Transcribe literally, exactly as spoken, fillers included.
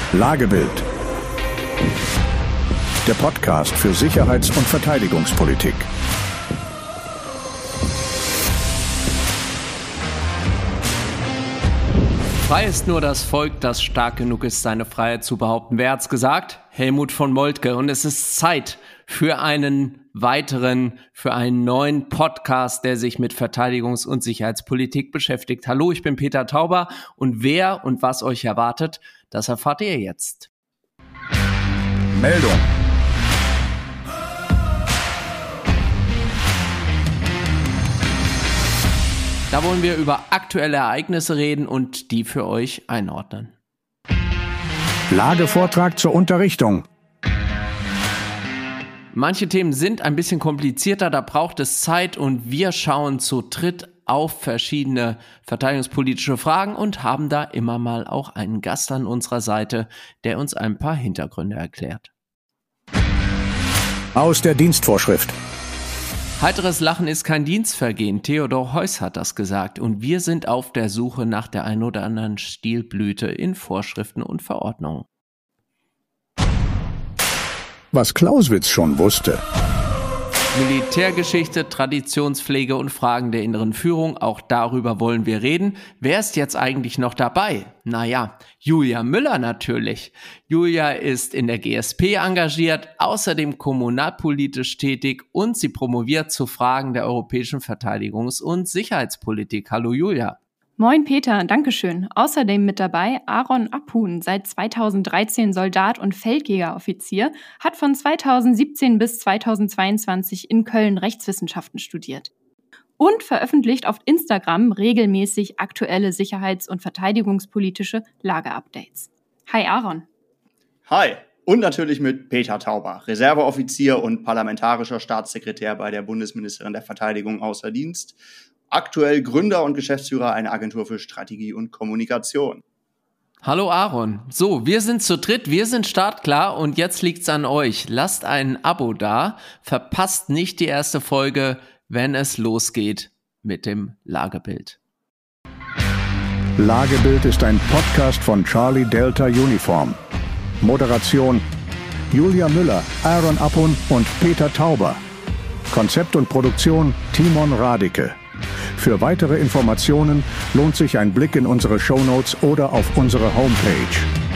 Lagebild. Der Podcast für Sicherheits- und Verteidigungspolitik. Frei ist nur das Volk, das stark genug ist, seine Freiheit zu behaupten. Wer hat's gesagt? Helmut von Moltke. Und es ist Zeit für einen weiteren, für einen neuen Podcast, der sich mit Verteidigungs- und Sicherheitspolitik beschäftigt. Hallo, ich bin Peter Tauber und wer und was euch erwartet, das erfahrt ihr jetzt. Meldung. Da wollen wir über aktuelle Ereignisse reden und die für euch einordnen. Lagevortrag zur Unterrichtung. Manche Themen sind ein bisschen komplizierter, da braucht es Zeit und wir schauen zu dritt auf verschiedene verteidigungspolitische Fragen und haben da immer mal auch einen Gast an unserer Seite, der uns ein paar Hintergründe erklärt. Aus der Dienstvorschrift. Heiteres Lachen ist kein Dienstvergehen, Theodor Heuss hat das gesagt und wir sind auf der Suche nach der ein oder anderen Stilblüte in Vorschriften und Verordnungen. Was Clausewitz schon wusste. Militärgeschichte, Traditionspflege und Fragen der inneren Führung, auch darüber wollen wir reden. Wer ist jetzt eigentlich noch dabei? Naja, Julia Müller natürlich. Julia ist in der G S P engagiert, außerdem kommunalpolitisch tätig und sie promoviert zu Fragen der europäischen Verteidigungs- und Sicherheitspolitik. Hallo Julia. Moin Peter, Dankeschön. Außerdem mit dabei Aaron Apun, seit zweitausenddreizehn Soldat und Feldjägeroffizier, hat von zweitausendsiebzehn bis zweitausendzweiundzwanzig in Köln Rechtswissenschaften studiert. Und veröffentlicht auf Instagram regelmäßig aktuelle sicherheits- und verteidigungspolitische Lageupdates. Hi Aaron. Hi. Und natürlich mit Peter Tauber, Reserveoffizier und parlamentarischer Staatssekretär bei der Bundesministerin der Verteidigung außer Dienst. Aktuell Gründer und Geschäftsführer einer Agentur für Strategie und Kommunikation. Hallo Aaron. So, wir sind zu dritt, wir sind startklar und jetzt liegt's an euch. Lasst ein Abo da, verpasst nicht die erste Folge, wenn es losgeht mit dem Lagebild. Lagebild ist ein Podcast von Charlie Delta Uniform. Moderation Julia Müller, Aaron Apun und Peter Tauber. Konzept und Produktion Timon Radicke. Für weitere Informationen lohnt sich ein Blick in unsere Shownotes oder auf unsere Homepage.